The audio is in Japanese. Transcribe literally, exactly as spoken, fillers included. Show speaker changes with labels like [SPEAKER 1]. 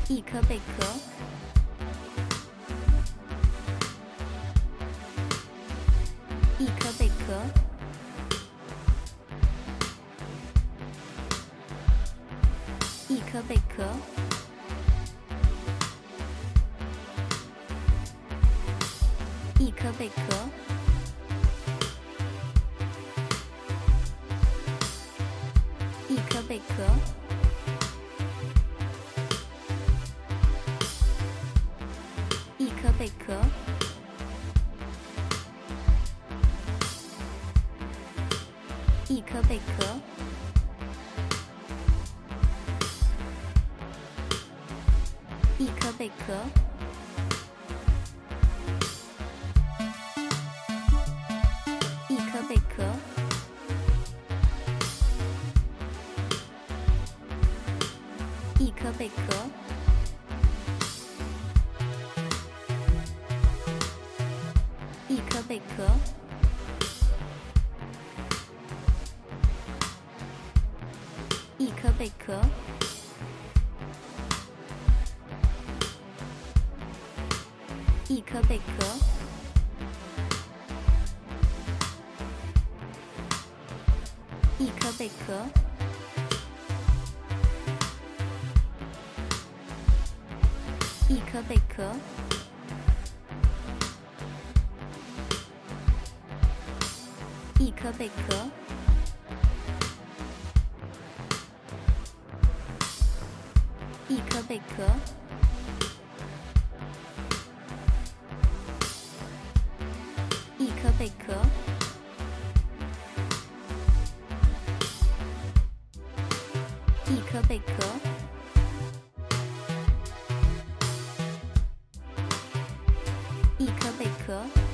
[SPEAKER 1] 一颗贝壳，一颗贝壳，一颗贝壳，一颗贝壳，一颗贝壳。一颗贝壳，一颗贝壳，一颗贝壳，一颗贝壳，一颗贝壳。一颗贝壳，一颗贝壳，一颗贝壳，一颗贝壳，一颗贝壳。一颗贝壳，一颗贝壳，一颗贝壳，一颗贝壳，一颗贝壳。